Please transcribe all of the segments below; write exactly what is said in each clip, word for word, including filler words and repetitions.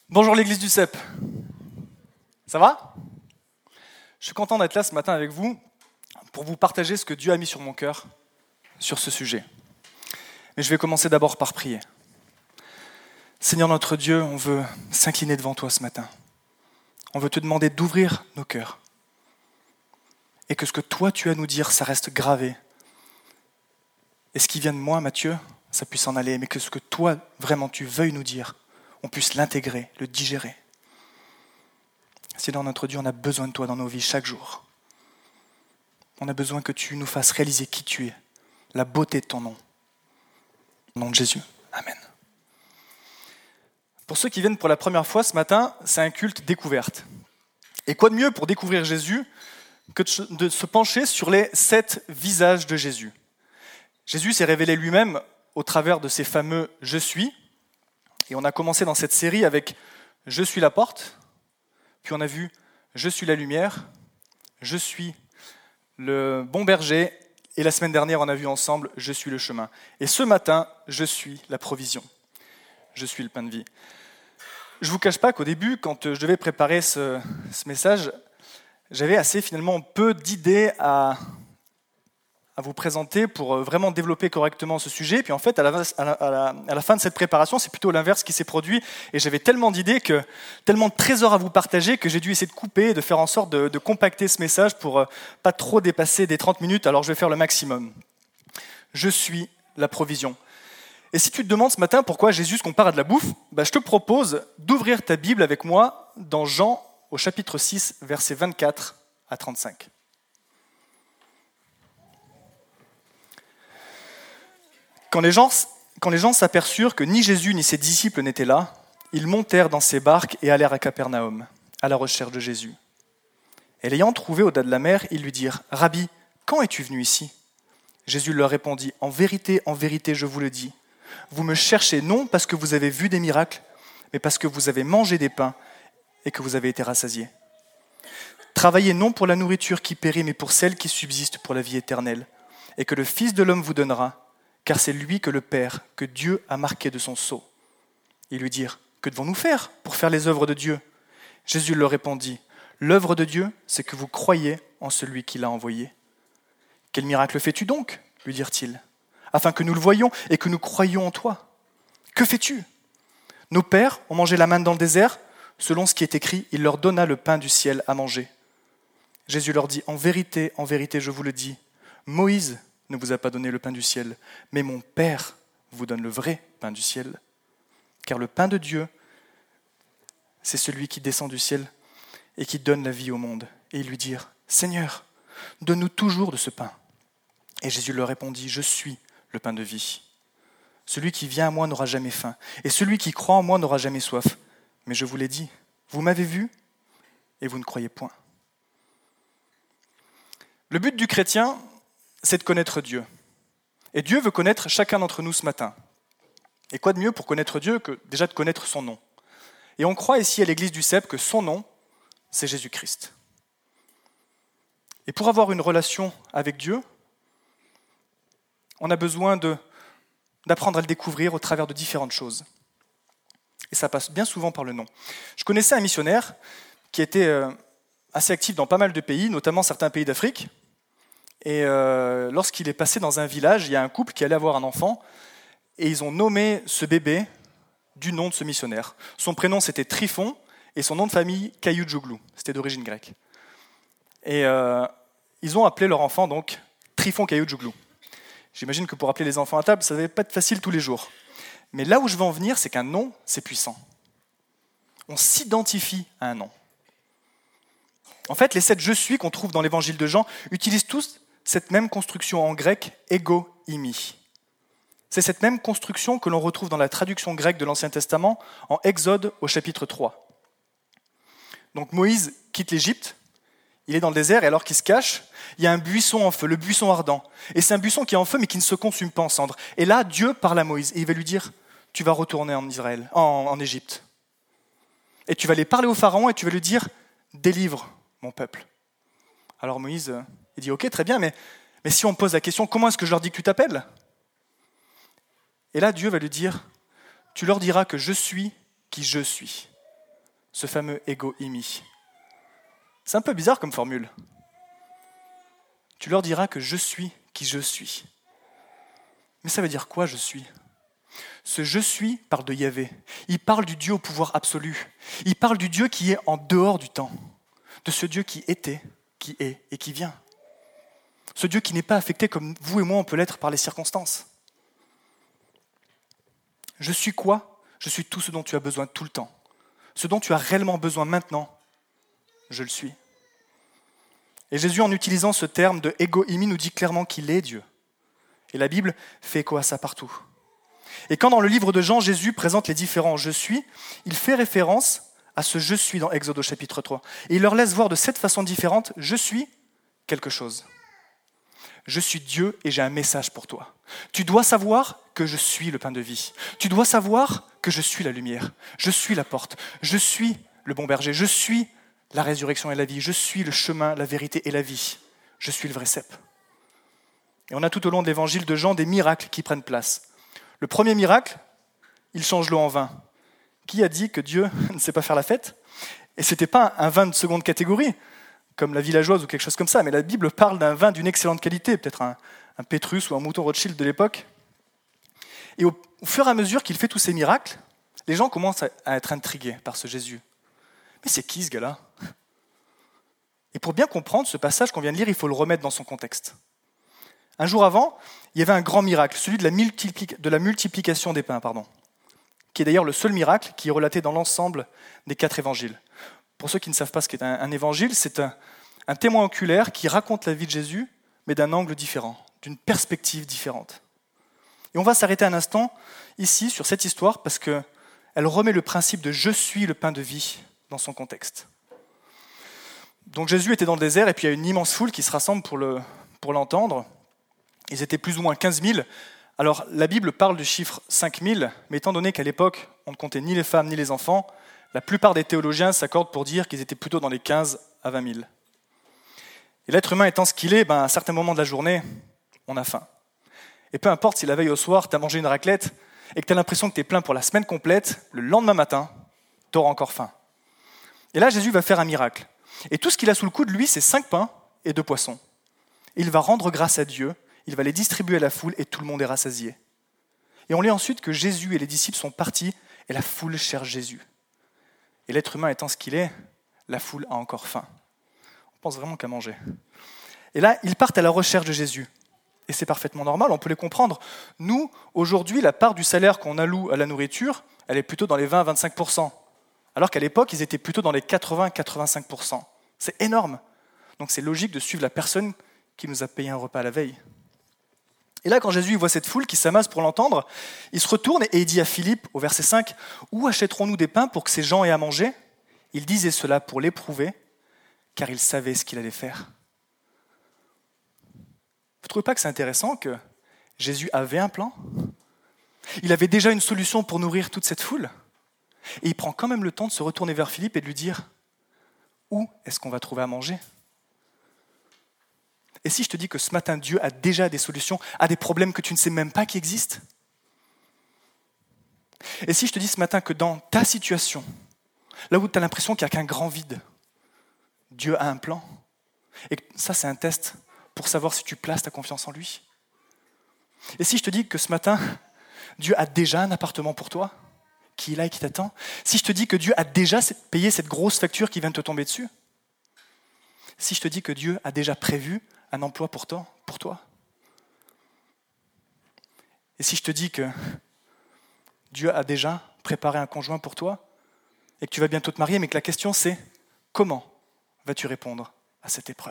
Bonjour l'église du C E P. Ça va? Je suis content d'être là ce matin avec vous pour vous partager ce que Dieu a mis sur mon cœur sur ce sujet. Mais je vais commencer d'abord par prier. Seigneur notre Dieu, on veut s'incliner devant toi ce matin. On veut te demander d'ouvrir nos cœurs. Et que ce que toi tu as à nous dire, ça reste gravé. Et ce qui vient de moi, Mathieu, ça puisse en aller. Mais que ce que toi, vraiment, tu veuilles nous dire, on puisse l'intégrer, le digérer. Seigneur notre Dieu, on a besoin de toi dans nos vies chaque jour. On a besoin que tu nous fasses réaliser qui tu es, la beauté de ton nom. Au nom de Jésus. Amen. Pour ceux qui viennent pour la première fois ce matin, c'est un culte découverte. Et quoi de mieux pour découvrir Jésus que de se pencher sur les sept visages de Jésus. Jésus s'est révélé lui-même au travers de ces fameux « Je suis ». Et on a commencé dans cette série avec « Je suis la porte », puis on a vu « Je suis la lumière »,« Je suis le bon berger », et la semaine dernière on a vu ensemble « Je suis le chemin ». Et ce matin, « Je suis la provision », « Je suis le pain de vie ». Je ne vous cache pas qu'au début, quand je devais préparer ce, ce message, j'avais assez finalement peu d'idées à... à vous présenter pour vraiment développer correctement ce sujet. Puis en fait, à la, à la, à la, à la fin de cette préparation, c'est plutôt l'inverse qui s'est produit. Et j'avais tellement d'idées, que, tellement de trésors à vous partager, que j'ai dû essayer de couper, de faire en sorte de, de compacter ce message pour euh, pas trop dépasser des trente minutes. Alors je vais faire le maximum. Je suis la provision. Et si tu te demandes ce matin pourquoi Jésus se compare à de la bouffe, bah, je te propose d'ouvrir ta Bible avec moi dans Jean au chapitre six, versets vingt-quatre à trente-cinq. Quand les gens, quand les gens s'aperçurent que ni Jésus ni ses disciples n'étaient là, ils montèrent dans ces barques et allèrent à Capernaum, à la recherche de Jésus. Et l'ayant trouvé au-delà de la mer, ils lui dirent « Rabbi, quand es-tu venu ici ?» Jésus leur répondit « En vérité, en vérité, je vous le dis, vous me cherchez non parce que vous avez vu des miracles, mais parce que vous avez mangé des pains et que vous avez été rassasiés. Travaillez non pour la nourriture qui périt, mais pour celle qui subsiste pour la vie éternelle, et que le Fils de l'homme vous donnera, car c'est lui que le Père, que Dieu a marqué de son sceau. » Ils lui dirent « Que devons-nous faire pour faire les œuvres de Dieu ?» Jésus leur répondit « L'œuvre de Dieu, c'est que vous croyez en celui qui l'a envoyé. »« Quel miracle fais-tu donc ?» lui dirent-ils, « afin que nous le voyions et que nous croyions en toi. Que fais-tu ? Nos pères ont mangé la manne dans le désert, selon ce qui est écrit, il leur donna le pain du ciel à manger. » Jésus leur dit « En vérité, en vérité, je vous le dis, Moïse ne vous a pas donné le pain du ciel, mais mon Père vous donne le vrai pain du ciel. Car le pain de Dieu, c'est celui qui descend du ciel et qui donne la vie au monde. » Et ils lui dirent « Seigneur, donne-nous toujours de ce pain. » Et Jésus leur répondit « Je suis le pain de vie. Celui qui vient à moi n'aura jamais faim, et celui qui croit en moi n'aura jamais soif. Mais je vous l'ai dit, vous m'avez vu, et vous ne croyez point. » Le but du chrétien, c'est de connaître Dieu. Et Dieu veut connaître chacun d'entre nous ce matin. Et quoi de mieux pour connaître Dieu que déjà de connaître son nom ? Et on croit ici à l'église du C E P que son nom, c'est Jésus-Christ. Et pour avoir une relation avec Dieu, on a besoin de, d'apprendre à le découvrir au travers de différentes choses. Et ça passe bien souvent par le nom. Je connaissais un missionnaire qui était euh, assez actif dans pas mal de pays, notamment certains pays d'Afrique. Et euh, lorsqu'il est passé dans un village, il y a un couple qui allait avoir un enfant, et ils ont nommé ce bébé du nom de ce missionnaire. Son prénom c'était Tryphon, et son nom de famille Kayoujoglou, c'était d'origine grecque. Et euh, ils ont appelé leur enfant donc Tryphon Kayoujoglou. J'imagine que pour appeler les enfants à table, ça ne devait pas être facile tous les jours. Mais là où je veux en venir, c'est qu'un nom, c'est puissant. On s'identifie à un nom. En fait, les sept « je suis » qu'on trouve dans l'évangile de Jean utilisent tous cette même construction en grec, ego, imi. C'est cette même construction que l'on retrouve dans la traduction grecque de l'Ancien Testament en Exode au chapitre trois. Donc Moïse quitte l'Égypte, il est dans le désert et alors qu'il se cache, il y a un buisson en feu, le buisson ardent. Et c'est un buisson qui est en feu mais qui ne se consume pas en cendres. Et là, Dieu parle à Moïse et il va lui dire « Tu vas retourner en Israël, en, en Égypte. Et tu vas aller parler au Pharaon et tu vas lui dire « Délivre mon peuple. » Alors Moïse, il dit « Ok, très bien, mais, mais si on me pose la question, comment est-ce que je leur dis que tu t'appelles ?» Et là, Dieu va lui dire « Tu leur diras que je suis qui je suis. ce fameux ego eimi. C'est un peu bizarre comme formule. Tu leur diras que je suis qui je suis. Mais ça veut dire quoi, je suis ? Ce je suis parle de Yahvé. Il parle du Dieu au pouvoir absolu. Il parle du Dieu qui est en dehors du temps. De ce Dieu qui était, qui est et qui vient. Ce Dieu qui n'est pas affecté comme vous et moi on peut l'être par les circonstances. Je suis quoi ? Je suis tout ce dont tu as besoin tout le temps. Ce dont tu as réellement besoin maintenant, je le suis. Et Jésus, en utilisant ce terme de ego eimi, nous dit clairement qu'il est Dieu. Et la Bible fait écho à ça partout. Et quand dans le livre de Jean, Jésus présente les différents « je suis », il fait référence à ce « je suis » dans Exode au chapitre trois. Et il leur laisse voir de cette façon différente « je suis quelque chose ». Je suis Dieu et j'ai un message pour toi. Tu dois savoir que je suis le pain de vie. Tu dois savoir que je suis la lumière. Je suis la porte. Je suis le bon berger. Je suis la résurrection et la vie. Je suis le chemin, la vérité et la vie. Je suis le vrai cep. Et on a tout au long de l'évangile de Jean des miracles qui prennent place. Le premier miracle, il change l'eau en vin. Qui a dit que Dieu ne sait pas faire la fête ? Et ce n'était pas un vin de seconde catégorie, comme la villageoise ou quelque chose comme ça, mais la Bible parle d'un vin d'une excellente qualité, peut-être un, un Pétrus ou un mouton Rothschild de l'époque. Et au, au fur et à mesure qu'il fait tous ces miracles, les gens commencent à, à être intrigués par ce Jésus. Mais c'est qui ce gars-là ? Et pour bien comprendre ce passage qu'on vient de lire, il faut le remettre dans son contexte. Un jour avant, il y avait un grand miracle, celui de la, multipli- de la multiplication des pains, pardon, qui est d'ailleurs le seul miracle qui est relaté dans l'ensemble des quatre évangiles. Pour ceux qui ne savent pas ce qu'est un, un évangile, c'est un, un témoin oculaire qui raconte la vie de Jésus, mais d'un angle différent, d'une perspective différente. Et on va s'arrêter un instant ici sur cette histoire parce qu'elle remet le principe de « je suis le pain de vie » dans son contexte. Donc Jésus était dans le désert et puis il y a une immense foule qui se rassemble pour, le, pour l'entendre. Ils étaient plus ou moins quinze mille. Alors la Bible parle du chiffre cinq mille, mais étant donné qu'à l'époque on ne comptait ni les femmes ni les enfants, la plupart des théologiens s'accordent pour dire qu'ils étaient plutôt dans les quinze à vingt mille. Et l'être humain étant ce qu'il est, ben à certains moments de la journée, on a faim. Et peu importe si la veille au soir, tu as mangé une raclette et que tu as l'impression que tu es plein pour la semaine complète, le lendemain matin, tu auras encore faim. Et là, Jésus va faire un miracle. Et tout ce qu'il a sous le coude, lui, c'est cinq pains et deux poissons. Il va rendre grâce à Dieu, il va les distribuer à la foule et tout le monde est rassasié. Et on lit ensuite que Jésus et les disciples sont partis et la foule cherche Jésus. Et l'être humain étant ce qu'il est, la foule a encore faim. On pense vraiment qu'à manger. Et là, ils partent à la recherche de Jésus. Et c'est parfaitement normal, on peut les comprendre. Nous, aujourd'hui, la part du salaire qu'on alloue à la nourriture, elle est plutôt dans les vingt à vingt-cinq pour cent. Alors qu'à l'époque, ils étaient plutôt dans les quatre-vingts à quatre-vingt-cinq pour cent. C'est énorme. Donc c'est logique de suivre la personne qui nous a payé un repas à la veille. Et là, quand Jésus voit cette foule qui s'amasse pour l'entendre, il se retourne et il dit à Philippe, au verset cinq, « Où achèterons-nous des pains pour que ces gens aient à manger ?» Il disait cela pour l'éprouver, car il savait ce qu'il allait faire. Vous ne trouvez pas que c'est intéressant que Jésus avait un plan ? Il avait déjà une solution pour nourrir toute cette foule. Et il prend quand même le temps de se retourner vers Philippe et de lui dire « Où est-ce qu'on va trouver à manger ?» Et si je te dis que ce matin, Dieu a déjà des solutions à des problèmes que tu ne sais même pas qui existent ? Et si je te dis ce matin que dans ta situation, là où tu as l'impression qu'il n'y a qu'un grand vide, Dieu a un plan. Et ça, c'est un test pour savoir si tu places ta confiance en lui. Et si je te dis que ce matin, Dieu a déjà un appartement pour toi, qui est là et qui t'attend. Si je te dis que Dieu a déjà payé cette grosse facture qui vient de te tomber dessus. Si je te dis que Dieu a déjà prévu un emploi pour toi, pour toi. Et si je te dis que Dieu a déjà préparé un conjoint pour toi et que tu vas bientôt te marier, mais que la question c'est comment vas-tu répondre à cette épreuve ?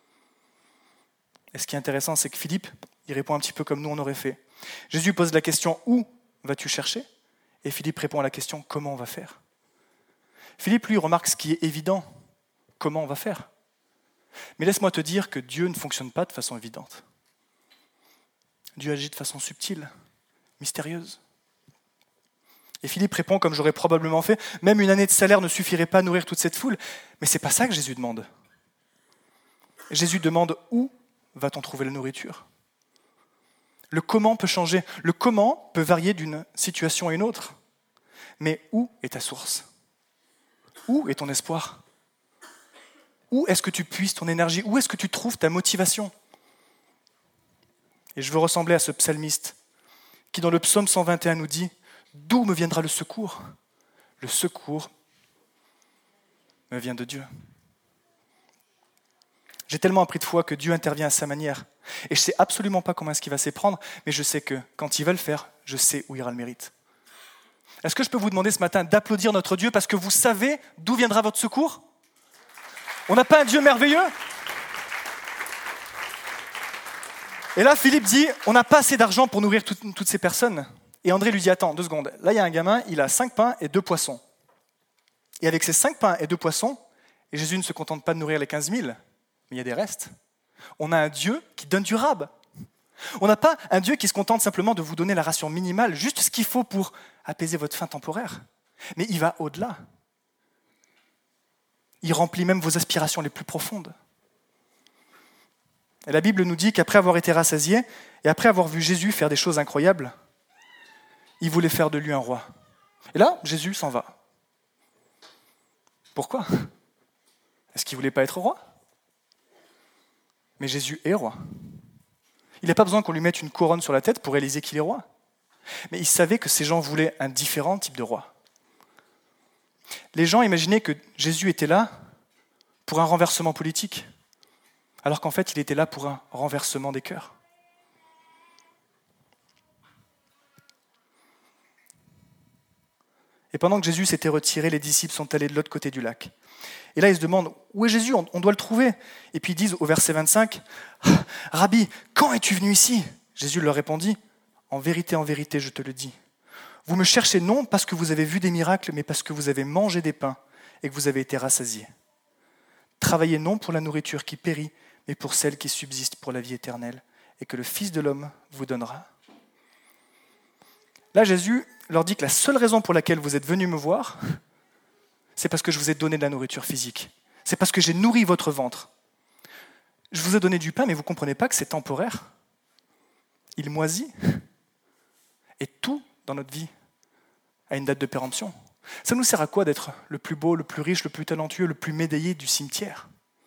Et ce qui est intéressant, c'est que Philippe, il répond un petit peu comme nous on aurait fait. Jésus pose la question « Où vas-tu chercher ?» Et Philippe répond à la question « Comment on va faire ?» Philippe, lui, remarque ce qui est évident. Comment on va faire ? Mais laisse-moi te dire que Dieu ne fonctionne pas de façon évidente. Dieu agit de façon subtile, mystérieuse. Et Philippe répond comme j'aurais probablement fait, même une année de salaire ne suffirait pas à nourrir toute cette foule. Mais c'est pas ça que Jésus demande. Jésus demande où va-t-on trouver la nourriture ? Le comment peut changer. Le comment peut varier d'une situation à une autre. Mais où est ta source ? Où est ton espoir ? Où est-ce que tu puises ton énergie ? Où est-ce que tu trouves ta motivation ? Et je veux ressembler à ce psalmiste qui, dans le psaume cent vingt et un, nous dit « D'où me viendra le secours ? Le secours me vient de Dieu. » J'ai tellement appris de foi que Dieu intervient à sa manière. Et je ne sais absolument pas comment est-ce qu'il va s'y prendre, mais je sais que quand il va le faire, je sais où ira le mérite. Est-ce que je peux vous demander ce matin d'applaudir notre Dieu parce que vous savez d'où viendra votre secours ? On n'a pas un Dieu merveilleux ? Et là, Philippe dit, on n'a pas assez d'argent pour nourrir tout, toutes ces personnes. Et André lui dit, attends, deux secondes. Là, il y a un gamin, il a cinq pains et deux poissons. Et avec ces cinq pains et deux poissons, et Jésus ne se contente pas de nourrir les quinze mille, mais il y a des restes. On a un Dieu qui donne du rab. On n'a pas un Dieu qui se contente simplement de vous donner la ration minimale, juste ce qu'il faut pour apaiser votre faim temporaire. Mais il va au-delà. Il remplit même vos aspirations les plus profondes. Et la Bible nous dit qu'après avoir été rassasié, et après avoir vu Jésus faire des choses incroyables, il voulait faire de lui un roi. Et là, Jésus s'en va. Pourquoi ? Est-ce qu'il ne voulait pas être roi ? Mais Jésus est roi. Il n'a pas besoin qu'on lui mette une couronne sur la tête pour réaliser qu'il est roi. Mais il savait que ces gens voulaient un différent type de roi. Les gens imaginaient que Jésus était là pour un renversement politique, alors qu'en fait, il était là pour un renversement des cœurs. Et pendant que Jésus s'était retiré, les disciples sont allés de l'autre côté du lac. Et là, ils se demandent, où est Jésus ? On doit le trouver. Et puis ils disent au verset vingt-cinq, « Rabbi, quand es-tu venu ici ?» Jésus leur répondit, « En vérité, en vérité, je te le dis. Vous me cherchez non parce que vous avez vu des miracles, mais parce que vous avez mangé des pains et que vous avez été rassasiés. Travaillez non pour la nourriture qui périt, mais pour celle qui subsiste pour la vie éternelle, et que le Fils de l'homme vous donnera. » Là, Jésus leur dit que la seule raison pour laquelle vous êtes venus me voir, c'est parce que je vous ai donné de la nourriture physique. C'est parce que j'ai nourri votre ventre. Je vous ai donné du pain, mais vous ne comprenez pas que c'est temporaire. Il moisit. Et tout dans notre vie a une date de péremption. Ça nous sert à quoi d'être le plus beau, le plus riche, le plus talentueux, le plus médaillé du cimetière ?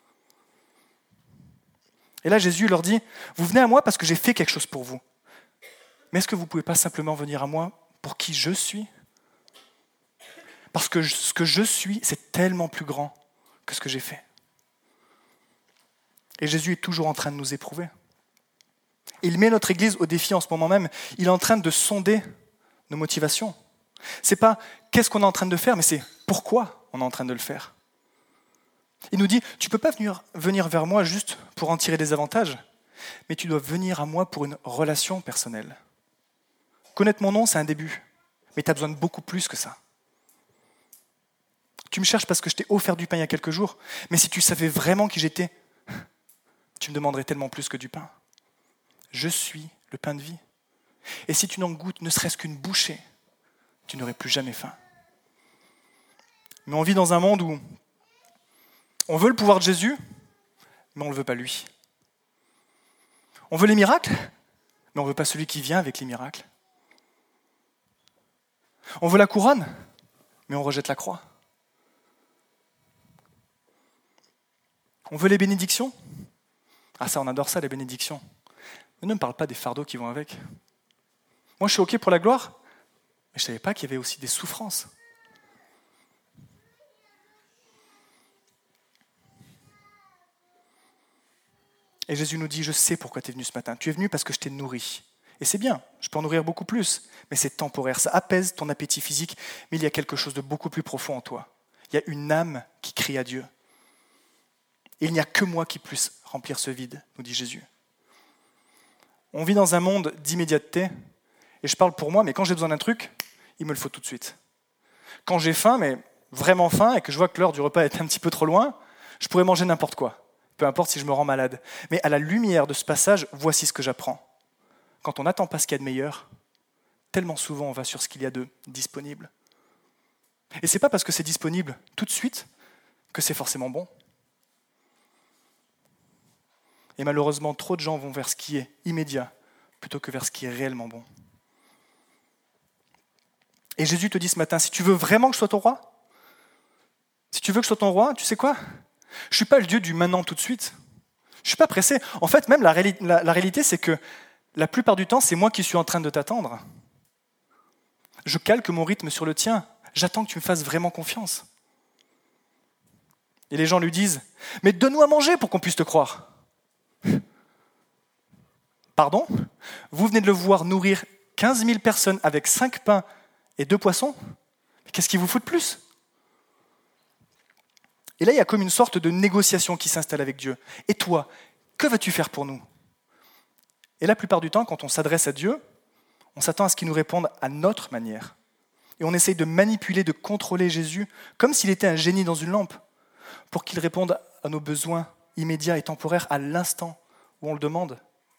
Et là, Jésus leur dit, vous venez à moi parce que j'ai fait quelque chose pour vous. Mais est-ce que vous ne pouvez pas simplement venir à moi pour qui je suis ? Parce que ce que je suis, c'est tellement plus grand que ce que j'ai fait. Et Jésus est toujours en train de nous éprouver. Il met notre Église au défi en ce moment même. Il est en train de sonder nos motivations. Ce n'est pas qu'est-ce qu'on est en train de faire, mais c'est pourquoi on est en train de le faire. Il nous dit, tu ne peux pas venir, venir vers moi juste pour en tirer des avantages, mais tu dois venir à moi pour une relation personnelle. Connaître mon nom, c'est un début, mais tu as besoin de beaucoup plus que ça. Tu me cherches parce que je t'ai offert du pain il y a quelques jours, mais si tu savais vraiment qui j'étais, tu me demanderais tellement plus que du pain. Je suis le pain de vie. Et si tu n'en goûtes ne serait-ce qu'une bouchée, tu n'aurais plus jamais faim. Mais on vit dans un monde où on veut le pouvoir de Jésus, mais on ne le veut pas lui. On veut les miracles, mais on ne veut pas celui qui vient avec les miracles. On veut la couronne, mais on rejette la croix. On veut les bénédictions. Ah ça, on adore ça, les bénédictions. Mais ne me parle pas des fardeaux qui vont avec. Moi, je suis OK pour la gloire, mais je ne savais pas qu'il y avait aussi des souffrances. Et Jésus nous dit, je sais pourquoi tu es venu ce matin. Tu es venu parce que je t'ai nourri. Et c'est bien, je peux en nourrir beaucoup plus, mais c'est temporaire. Ça apaise ton appétit physique, mais il y a quelque chose de beaucoup plus profond en toi. Il y a une âme qui crie à Dieu. Et il n'y a que moi qui puisse remplir ce vide, nous dit Jésus. On vit dans un monde d'immédiateté, et je parle pour moi, mais quand j'ai besoin d'un truc, il me le faut tout de suite. Quand j'ai faim, mais vraiment faim, et que je vois que l'heure du repas est un petit peu trop loin, je pourrais manger n'importe quoi, peu importe si je me rends malade. Mais à la lumière de ce passage, voici ce que j'apprends. Quand on n'attend pas ce qu'il y a de meilleur, tellement souvent on va sur ce qu'il y a de disponible. Et c'est pas parce que c'est disponible tout de suite que c'est forcément bon. Et malheureusement, trop de gens vont vers ce qui est immédiat plutôt que vers ce qui est réellement bon. Et Jésus te dit ce matin, si tu veux vraiment que je sois ton roi, si tu veux que je sois ton roi, tu sais quoi? Je ne suis pas le Dieu du maintenant tout de suite. Je ne suis pas pressé. En fait, même la, réali- la, la réalité, c'est que la plupart du temps, c'est moi qui suis en train de t'attendre. Je calque mon rythme sur le tien. J'attends que tu me fasses vraiment confiance. Et les gens lui disent, mais donne-nous à manger pour qu'on puisse te croire. Pardon? Vous venez de le voir nourrir quinze mille personnes avec cinq pains et deux poissons? Mais qu'est-ce qu'il vous faut de plus? Et là, il y a comme une sorte de négociation qui s'installe avec Dieu. Et toi, que vas-tu faire pour nous? Et la plupart du temps, quand on s'adresse à Dieu, on s'attend à ce qu'il nous réponde à notre manière. Et on essaye de manipuler, de contrôler Jésus, comme s'il était un génie dans une lampe, pour qu'il réponde à nos besoins immédiats et temporaires à l'instant où on le demande.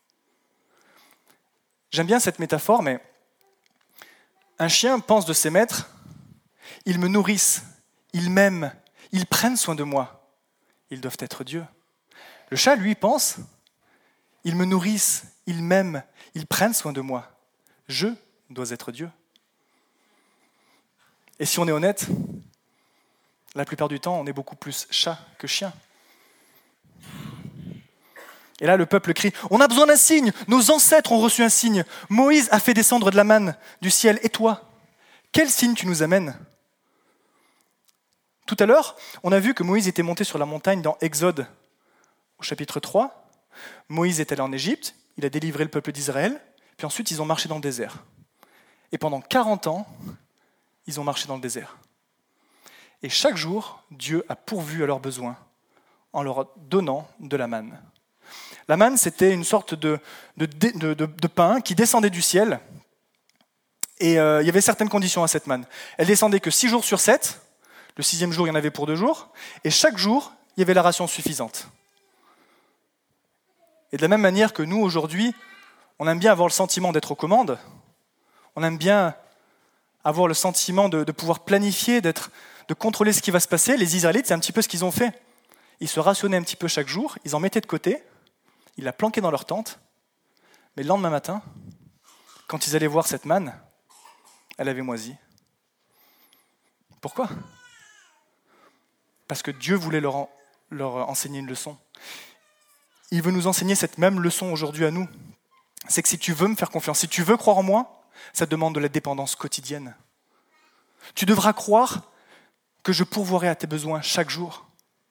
J'aime bien cette métaphore, mais un chien pense de ses maîtres, ils me nourrissent, ils m'aiment, ils prennent soin de moi. Ils doivent être Dieu. Le chat, lui, pense, ils me nourrissent, ils m'aiment, ils prennent soin de moi. Je dois être Dieu. Et si on est honnête, la plupart du temps, on est beaucoup plus chat que chien. Et là, le peuple crie, on a besoin d'un signe, nos ancêtres ont reçu un signe. Moïse a fait descendre de la manne du ciel, et toi, quel signe tu nous amènes? Tout à l'heure, on a vu que Moïse était monté sur la montagne dans Exode, au chapitre trois. Moïse est allé en Égypte, il a délivré le peuple d'Israël, puis ensuite ils ont marché dans le désert. Et pendant quarante ans, ils ont marché dans le désert. Et chaque jour, Dieu a pourvu à leurs besoins en leur donnant de la manne. La manne, c'était une sorte de, de, de, de, de pain qui descendait du ciel. Et euh, il y avait certaines conditions à cette manne. Elle descendait que six jours sur sept. Le sixième jour, il y en avait pour deux jours. Et chaque jour, il y avait la ration suffisante. Et de la même manière que nous, aujourd'hui, on aime bien avoir le sentiment d'être aux commandes. On aime bien avoir le sentiment de, de pouvoir planifier, d'être, de contrôler ce qui va se passer. Les Israélites, c'est un petit peu ce qu'ils ont fait. Ils se rationnaient un petit peu chaque jour, ils en mettaient de côté, ils la planquaient dans leur tente, mais le lendemain matin, quand ils allaient voir cette manne, elle avait moisi. Pourquoi? Parce que Dieu voulait leur, en, leur enseigner une leçon. Il veut nous enseigner cette même leçon aujourd'hui à nous. C'est que si tu veux me faire confiance, si tu veux croire en moi, ça demande de la dépendance quotidienne. Tu devras croire que je pourvoirai à tes besoins chaque jour.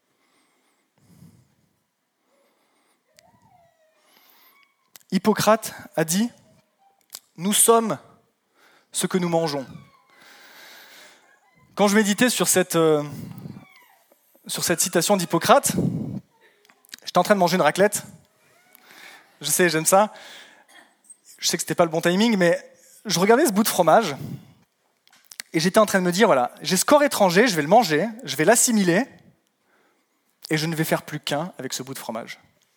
Hippocrate a dit « Nous sommes ce que nous mangeons ». Quand je méditais sur cette, euh, sur cette citation d'Hippocrate, j'étais en train de manger une raclette. Je sais, j'aime ça. Je sais que ce n'était pas le bon timing, mais je regardais ce bout de fromage et j'étais en train de me dire, voilà, j'ai ce corps étranger, je vais le manger, je vais l'assimiler et je ne vais faire plus qu'un avec ce bout de fromage.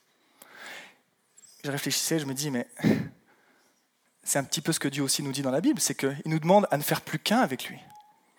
Je réfléchissais, je me dis, mais c'est un petit peu ce que Dieu aussi nous dit dans la Bible, c'est qu'il nous demande à ne faire plus qu'un avec lui.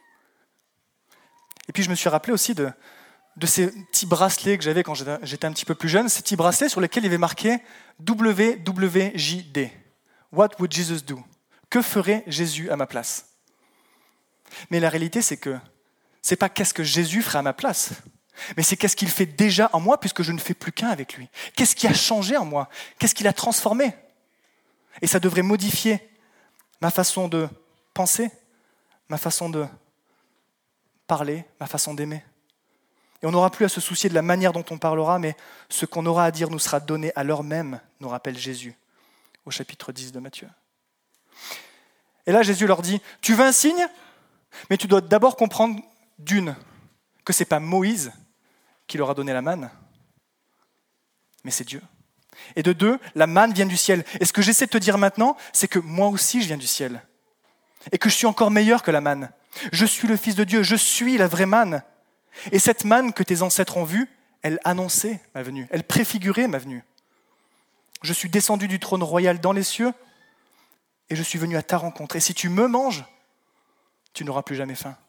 Et puis je me suis rappelé aussi de, de ces petits bracelets que j'avais quand j'étais un petit peu plus jeune, ces petits bracelets sur lesquels il y avait marqué W W J D. What would Jesus do? Que ferait Jésus à ma place? Mais la réalité, c'est que c'est pas qu'est-ce que Jésus ferait à ma place, mais c'est qu'est-ce qu'il fait déjà en moi puisque je ne fais plus qu'un avec lui. Qu'est-ce qui a changé en moi? Qu'est-ce qu'il a transformé? Et ça devrait modifier ma façon de penser, ma façon de parler, ma façon d'aimer. Et on n'aura plus à se soucier de la manière dont on parlera, mais ce qu'on aura à dire nous sera donné à l'heure même, nous rappelle Jésus, au chapitre dix de Matthieu. Et là, Jésus leur dit, tu veux un signe? Mais tu dois d'abord comprendre d'une, que ce n'est pas Moïse qui leur a donné la manne, mais c'est Dieu. Et de deux, la manne vient du ciel. Et ce que j'essaie de te dire maintenant, c'est que moi aussi je viens du ciel. Et que je suis encore meilleur que la manne. Je suis le Fils de Dieu, je suis la vraie manne. Et cette manne que tes ancêtres ont vue, elle annonçait ma venue, elle préfigurait ma venue. Je suis descendu du trône royal dans les cieux et je suis venu à ta rencontre. Et si tu me manges, tu n'auras plus jamais faim.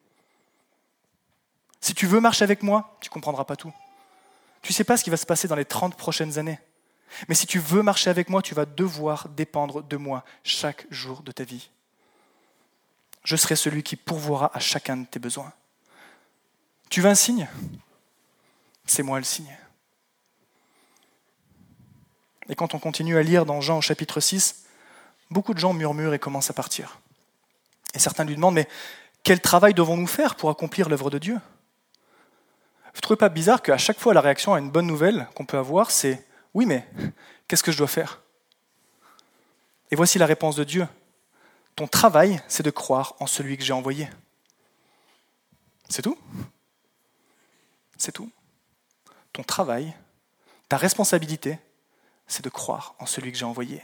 Si tu veux marcher avec moi, tu ne comprendras pas tout. Tu ne sais pas ce qui va se passer dans les trente prochaines années. Mais si tu veux marcher avec moi, tu vas devoir dépendre de moi chaque jour de ta vie. Je serai celui qui pourvoira à chacun de tes besoins. Tu veux un signe ? C'est moi le signe. Et quand on continue à lire dans Jean au chapitre six, beaucoup de gens murmurent et commencent à partir. Et certains lui demandent, mais quel travail devons-nous faire pour accomplir l'œuvre de Dieu ? Vous ne trouvez pas bizarre qu'à chaque fois la réaction à une bonne nouvelle qu'on peut avoir, c'est « oui, mais qu'est-ce que je dois faire ?» Et voici la réponse de Dieu. Ton travail, c'est de croire en celui que j'ai envoyé. C'est tout ? C'est tout. Ton travail, ta responsabilité, c'est de croire en celui que j'ai envoyé.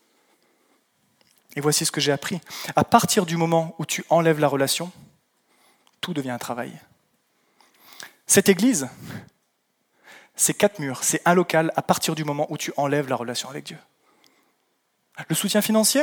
Et voici ce que j'ai appris. À partir du moment où tu enlèves la relation, tout devient un travail. Cette église, c'est quatre murs, c'est un local à partir du moment où tu enlèves la relation avec Dieu. Le soutien financier,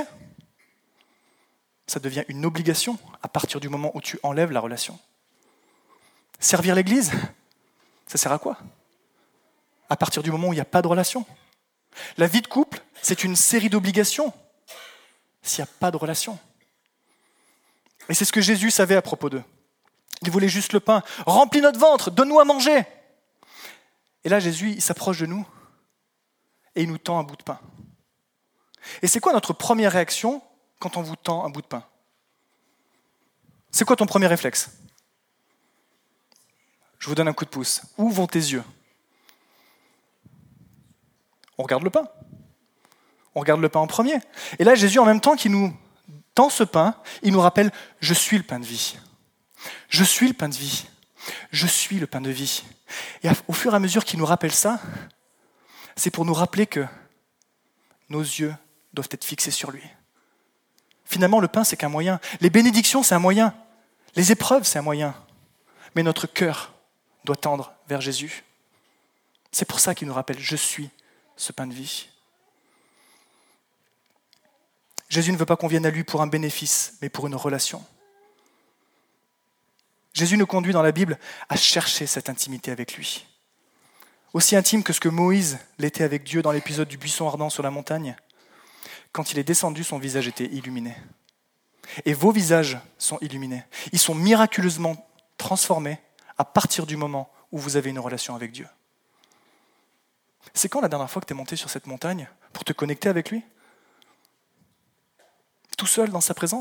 ça devient une obligation à partir du moment où tu enlèves la relation. Servir l'église, ça sert à quoi ? À partir du moment où il n'y a pas de relation. La vie de couple, c'est une série d'obligations s'il n'y a pas de relation. Et c'est ce que Jésus savait à propos d'eux. Il voulait juste le pain. Remplis notre ventre, donne-nous à manger. Et là, Jésus, il s'approche de nous et il nous tend un bout de pain. Et c'est quoi notre première réaction quand on vous tend un bout de pain ? C'est quoi ton premier réflexe ? Je vous donne un coup de pouce. Où vont tes yeux ? On regarde le pain. On regarde le pain en premier. Et là, Jésus, en même temps qu'il nous tend ce pain, il nous rappelle « Je suis le pain de vie. Je suis le pain de vie. Je suis le pain de vie. » Et au fur et à mesure qu'il nous rappelle ça, c'est pour nous rappeler que nos yeux doivent être fixés sur lui. Finalement, le pain, c'est qu'un moyen. Les bénédictions, c'est un moyen. Les épreuves, c'est un moyen. Mais notre cœur doit tendre vers Jésus. C'est pour ça qu'il nous rappelle « Je suis ce pain de vie. » Jésus ne veut pas qu'on vienne à lui pour un bénéfice, mais pour une relation. Jésus nous conduit dans la Bible à chercher cette intimité avec lui. Aussi intime que ce que Moïse l'était avec Dieu dans l'épisode du buisson ardent sur la montagne. Quand il est descendu, son visage était illuminé. Et vos visages sont illuminés. Ils sont miraculeusement transformés à partir du moment où vous avez une relation avec Dieu. C'est quand la dernière fois que tu es monté sur cette montagne pour te connecter avec lui ? Tout seul dans sa présence ?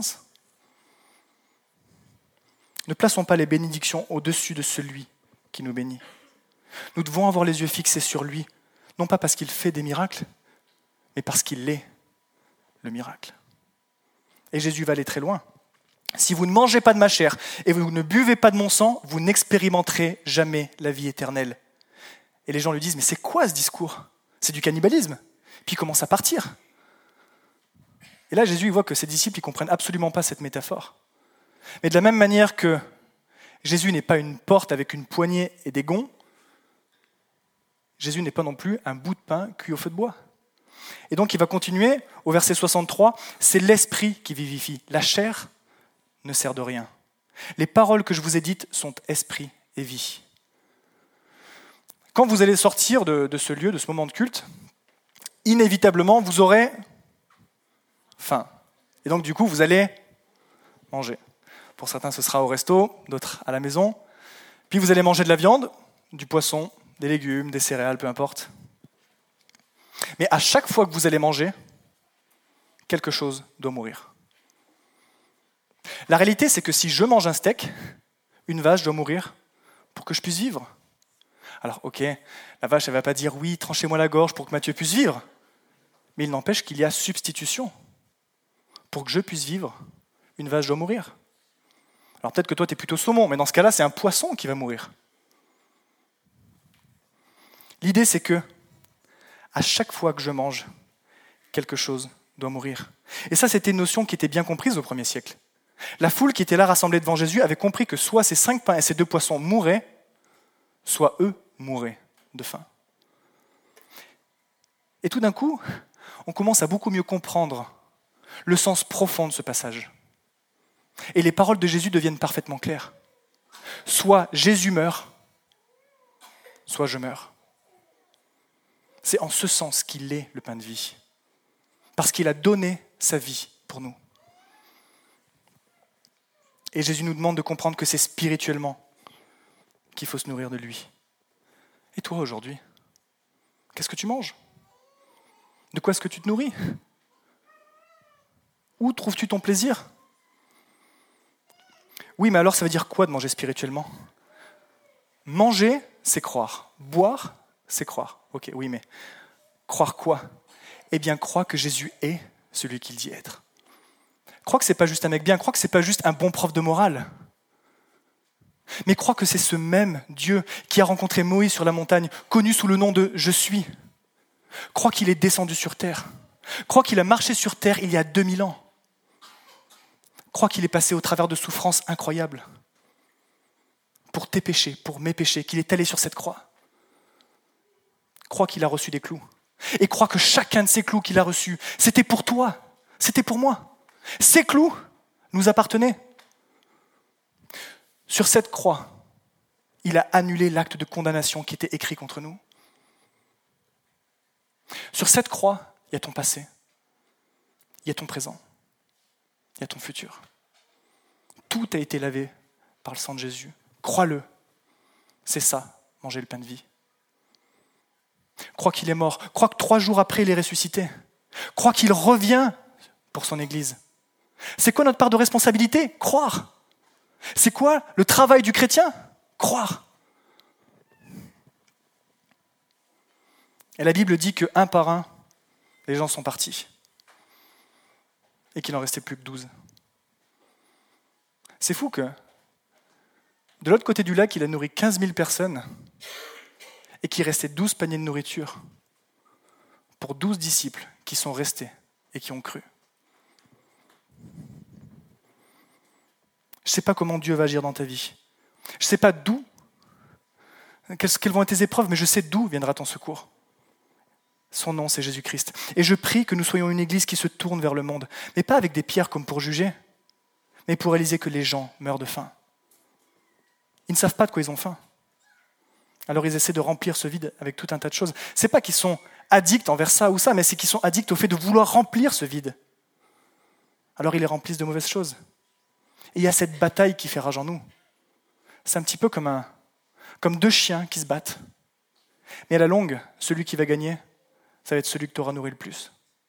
Ne plaçons pas les bénédictions au-dessus de celui qui nous bénit. Nous devons avoir les yeux fixés sur lui, non pas parce qu'il fait des miracles, mais parce qu'il est le miracle. Et Jésus va aller très loin. Si vous ne mangez pas de ma chair et vous ne buvez pas de mon sang, vous n'expérimenterez jamais la vie éternelle. Et les gens lui disent, mais c'est quoi ce discours ? C'est du cannibalisme. Puis il commence à partir. Et là, Jésus il voit que ses disciples ne comprennent absolument pas cette métaphore. Mais de la même manière que Jésus n'est pas une porte avec une poignée et des gonds, Jésus n'est pas non plus un bout de pain cuit au feu de bois. Et donc il va continuer au verset soixante-trois, c'est l'esprit qui vivifie, la chair ne sert de rien. Les paroles que je vous ai dites sont esprit et vie. Quand vous allez sortir de, de ce lieu, de ce moment de culte, inévitablement vous aurez faim. Et donc du coup vous allez manger. Pour certains ce sera au resto, d'autres à la maison. Puis vous allez manger de la viande, du poisson, des légumes, des céréales, peu importe. Mais à chaque fois que vous allez manger, quelque chose doit mourir. La réalité, c'est que si je mange un steak, une vache doit mourir pour que je puisse vivre. Alors, ok, la vache, elle ne va pas dire « oui, tranchez-moi la gorge pour que Mathieu puisse vivre ». Mais il n'empêche qu'il y a substitution. Pour que je puisse vivre, une vache doit mourir. Alors peut-être que toi, tu es plutôt saumon, mais dans ce cas-là, c'est un poisson qui va mourir. L'idée, c'est que à chaque fois que je mange, quelque chose doit mourir. Et ça, c'était une notion qui était bien comprise au premier siècle. La foule qui était là rassemblée devant Jésus avait compris que soit ces cinq pains et ces deux poissons mouraient, soit eux mouraient de faim. Et tout d'un coup, on commence à beaucoup mieux comprendre le sens profond de ce passage. Et les paroles de Jésus deviennent parfaitement claires. Soit Jésus meurt, soit je meurs. C'est en ce sens qu'il est le pain de vie. Parce qu'il a donné sa vie pour nous. Et Jésus nous demande de comprendre que c'est spirituellement qu'il faut se nourrir de lui. Et toi aujourd'hui, qu'est-ce que tu manges ? De quoi est-ce que tu te nourris ? Où trouves-tu ton plaisir ? Oui, mais alors ça veut dire quoi de manger spirituellement ? Manger, c'est croire. Boire, c'est croire. Ok, oui, mais croire quoi ? Eh bien, croire que Jésus est celui qu'il dit être. Croire que c'est pas juste un mec bien, croire que c'est pas juste un bon prof de morale. Mais croire que c'est ce même Dieu qui a rencontré Moïse sur la montagne, connu sous le nom de « Je suis ». Croire qu'il est descendu sur terre. Croire qu'il a marché sur terre il y a deux mille ans. Croire qu'il est passé au travers de souffrances incroyables. Pour tes péchés, pour mes péchés, qu'il est allé sur cette croix. Croire qu'il a reçu des clous. Et croire que chacun de ces clous qu'il a reçus, c'était pour toi, c'était pour moi. Ces clous nous appartenaient. Sur cette croix, il a annulé l'acte de condamnation qui était écrit contre nous. Sur cette croix, il y a ton passé, il y a ton présent, il y a ton futur. Tout a été lavé par le sang de Jésus. Crois-le, c'est ça, manger le pain de vie. Crois qu'il est mort, crois que trois jours après, il est ressuscité. Crois qu'il revient pour son Église. C'est quoi notre part de responsabilité ? Croire. C'est quoi le travail du chrétien ? Croire. Et la Bible dit que un par un, les gens sont partis. Et qu'il n'en restait plus que douze. C'est fou que, de l'autre côté du lac, il a nourri quinze mille personnes et qu'il restait douze paniers de nourriture pour douze disciples qui sont restés et qui ont cru. Je ne sais pas comment Dieu va agir dans ta vie. Je ne sais pas d'où, quelles vont être tes épreuves, mais je sais d'où viendra ton secours. Son nom, c'est Jésus-Christ. Et je prie que nous soyons une église qui se tourne vers le monde, mais pas avec des pierres comme pour juger, mais pour réaliser que les gens meurent de faim. Ils ne savent pas de quoi ils ont faim. Alors ils essaient de remplir ce vide avec tout un tas de choses. Ce n'est pas qu'ils sont addicts envers ça ou ça, mais c'est qu'ils sont addicts au fait de vouloir remplir ce vide. Alors ils les remplissent de mauvaises choses. Et il y a cette bataille qui fait rage en nous. C'est un petit peu comme, un, comme deux chiens qui se battent. Mais à la longue, celui qui va gagner, ça va être celui que tu auras nourri le plus.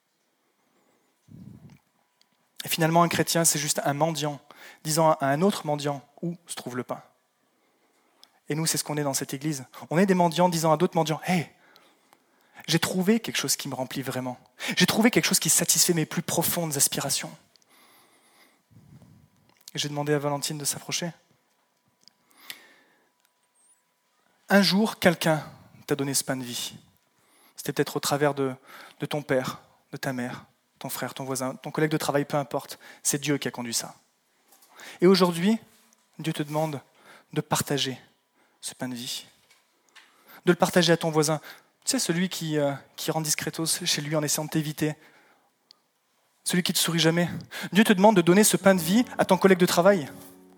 Et finalement, un chrétien, c'est juste un mendiant, disant à un autre mendiant où se trouve le pain. Et nous, c'est ce qu'on est dans cette église. On est des mendiants disant à d'autres mendiants, « Hey, j'ai trouvé quelque chose qui me remplit vraiment. J'ai trouvé quelque chose qui satisfait mes plus profondes aspirations. » Et j'ai demandé à Valentine de s'approcher. Un jour, quelqu'un t'a donné ce pain de vie. C'était peut-être au travers de, de ton père, de ta mère, ton frère, ton voisin, ton collègue de travail, peu importe. C'est Dieu qui a conduit ça. Et aujourd'hui, Dieu te demande de partager ce pain de vie. De le partager à ton voisin. Tu sais, celui qui, euh, qui rentre discretos chez lui en essayant de t'éviter. Celui qui ne te sourit jamais. Dieu te demande de donner ce pain de vie à ton collègue de travail.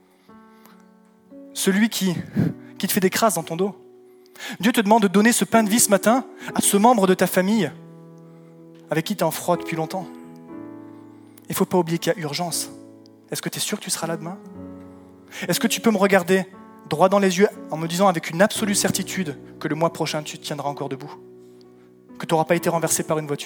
Celui qui, qui te fait des crasses dans ton dos. Dieu te demande de donner ce pain de vie ce matin à ce membre de ta famille avec qui tu es en froid depuis longtemps. Il ne faut pas oublier qu'il y a urgence. Est-ce que tu es sûr que tu seras là demain ? Est-ce que tu peux me regarder droit dans les yeux en me disant avec une absolue certitude que le mois prochain tu te tiendras encore debout ? Que tu n'auras pas été renversé par une voiture ?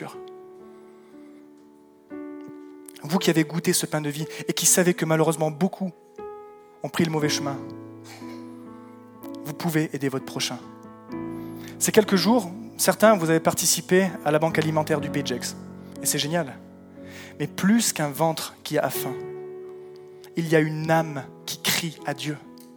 Vous qui avez goûté ce pain de vie et qui savez que malheureusement beaucoup ont pris le mauvais chemin, vous pouvez aider votre prochain. Ces quelques jours, certains, vous avez participé à la banque alimentaire du Bejex. Et c'est génial. Mais plus qu'un ventre qui a faim, il y a une âme qui crie à Dieu.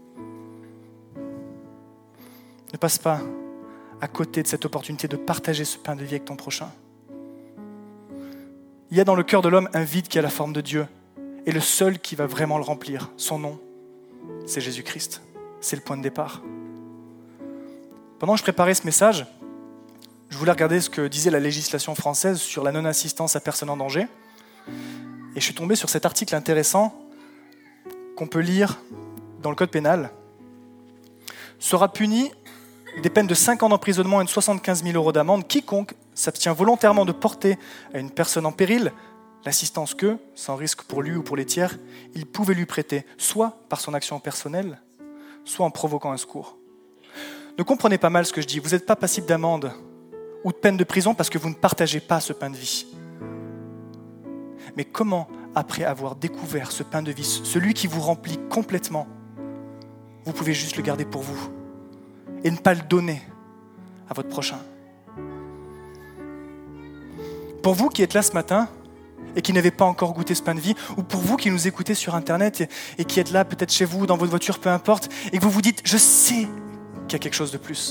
Ne passe pas à côté de cette opportunité de partager ce pain de vie avec ton prochain. Il y a dans le cœur de l'homme un vide qui a la forme de Dieu. Et le seul qui va vraiment le remplir, son nom, c'est Jésus-Christ. C'est le point de départ. Pendant que je préparais ce message, je voulais regarder ce que disait la législation française sur la non-assistance à personne en danger. Et je suis tombé sur cet article intéressant qu'on peut lire dans le code pénal. Sera puni des peines de cinq ans d'emprisonnement et de soixante-quinze mille euros d'amende quiconque s'abstient volontairement de porter à une personne en péril l'assistance que, sans risque pour lui ou pour les tiers, il pouvait lui prêter, soit par son action personnelle, soit en provoquant un secours. Ne comprenez pas mal ce que je dis. Vous n'êtes pas passible d'amende ou de peine de prison parce que vous ne partagez pas ce pain de vie. Mais comment, après avoir découvert ce pain de vie, celui qui vous remplit complètement, vous pouvez juste le garder pour vous et ne pas le donner à votre prochain? Pour vous qui êtes là ce matin et qui n'avez pas encore goûté ce pain de vie, ou pour vous qui nous écoutez sur Internet et, et qui êtes là peut-être chez vous, dans votre voiture, peu importe, et que vous vous dites « je sais qu'il y a quelque chose de plus ».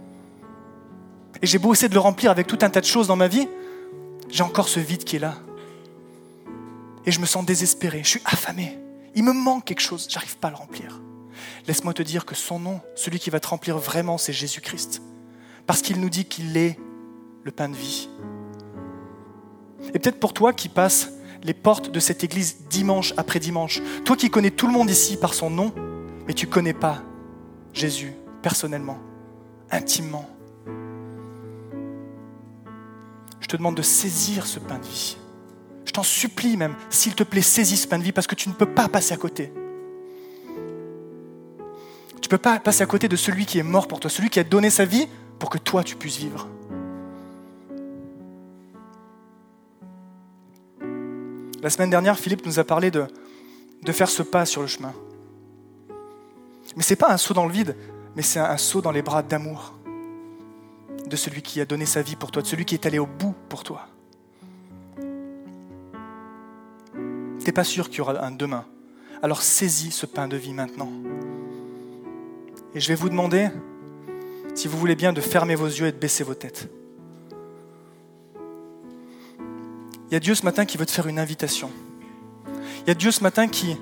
Et j'ai beau essayer de le remplir avec tout un tas de choses dans ma vie, j'ai encore ce vide qui est là. Et je me sens désespéré, je suis affamé. Il me manque quelque chose, j'arrive pas à le remplir. Laisse-moi te dire que son nom, celui qui va te remplir vraiment, c'est Jésus-Christ. Parce qu'il nous dit qu'il est le pain de vie. Et peut-être pour toi qui passes les portes de cette église dimanche après dimanche, toi qui connais tout le monde ici par son nom, mais tu ne connais pas Jésus personnellement, intimement. Je te demande de saisir ce pain de vie. Je t'en supplie même, s'il te plaît, saisis ce pain de vie parce que tu ne peux pas passer à côté. Tu ne peux pas passer à côté de celui qui est mort pour toi, celui qui a donné sa vie pour que toi tu puisses vivre. La semaine dernière, Philippe nous a parlé de, de faire ce pas sur le chemin. Mais ce n'est pas un saut dans le vide, mais c'est un, un saut dans les bras d'amour de celui qui a donné sa vie pour toi, de celui qui est allé au bout pour toi. Tu n'es pas sûr qu'il y aura un demain. Alors saisis ce pain de vie maintenant. Et je vais vous demander, si vous voulez bien, de fermer vos yeux et de baisser vos têtes. Il y a Dieu ce matin qui veut te faire une invitation. Il y a Dieu ce matin qui,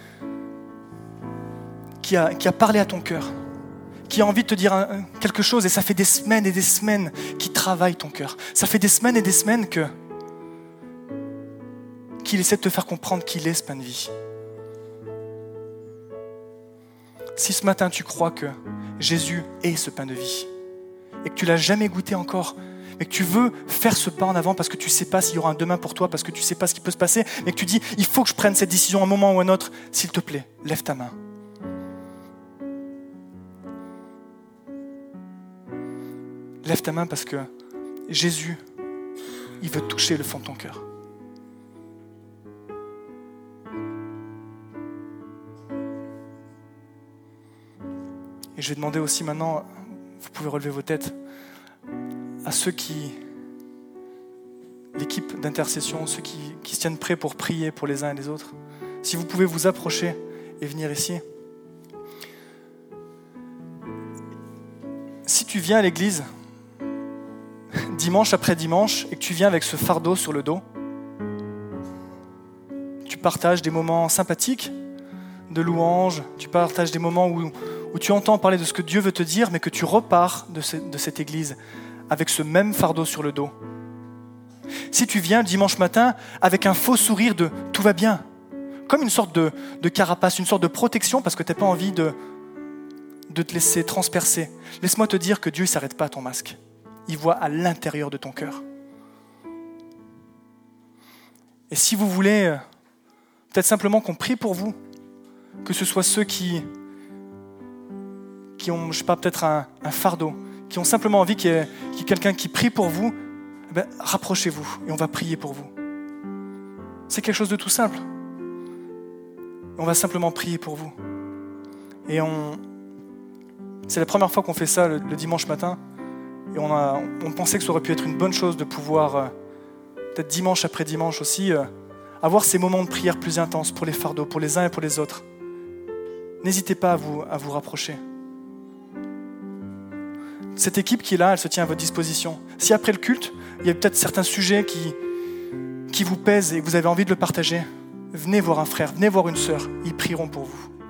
qui, a, qui a parlé à ton cœur, qui a envie de te dire un, quelque chose, et ça fait des semaines et des semaines qu'il travaille ton cœur. Ça fait des semaines et des semaines que, qu'il essaie de te faire comprendre qu'il est ce pain de vie. Si ce matin tu crois que Jésus est ce pain de vie et que tu ne l'as jamais goûté encore, mais que tu veux faire ce pas en avant parce que tu ne sais pas s'il y aura un demain pour toi, parce que tu ne sais pas ce qui peut se passer, mais que tu dis, il faut que je prenne cette décision à un moment ou à un autre, s'il te plaît, lève ta main. Lève ta main parce que Jésus, il veut toucher le fond de ton cœur. Et je vais demander aussi maintenant, vous pouvez relever vos têtes, à ceux qui, l'équipe d'intercession, ceux qui, qui se tiennent prêts pour prier pour les uns et les autres, si vous pouvez vous approcher et venir ici. Si tu viens à l'église, dimanche après dimanche, et que tu viens avec ce fardeau sur le dos, tu partages des moments sympathiques, de louanges, tu partages des moments où, où tu entends parler de ce que Dieu veut te dire, mais que tu repars de, ce, de cette église avec ce même fardeau sur le dos. Si tu viens dimanche matin avec un faux sourire de « tout va bien », comme une sorte de, de carapace, une sorte de protection parce que tu n'as pas envie de, de te laisser transpercer, laisse-moi te dire que Dieu ne s'arrête pas à ton masque. Il voit à l'intérieur de ton cœur. Et si vous voulez, euh, peut-être simplement qu'on prie pour vous, que ce soit ceux qui, qui ont, je sais pas, peut-être un, un fardeau, qui ont simplement envie qu'il y ait, qu'il y ait quelqu'un qui prie pour vous, eh bien, rapprochez-vous et on va prier pour vous. C'est quelque chose de tout simple. On va simplement prier pour vous. Et on, c'est la première fois qu'on fait ça le, le dimanche matin. Et on, a, on pensait que ça aurait pu être une bonne chose de pouvoir, euh, peut-être dimanche après dimanche aussi, euh, avoir ces moments de prière plus intenses pour les fardeaux, pour les uns et pour les autres. N'hésitez pas à vous, à vous rapprocher. Cette équipe qui est là, elle se tient à votre disposition. Si après le culte, il y a peut-être certains sujets qui, qui vous pèsent et que vous avez envie de le partager, venez voir un frère, venez voir une sœur, ils prieront pour vous.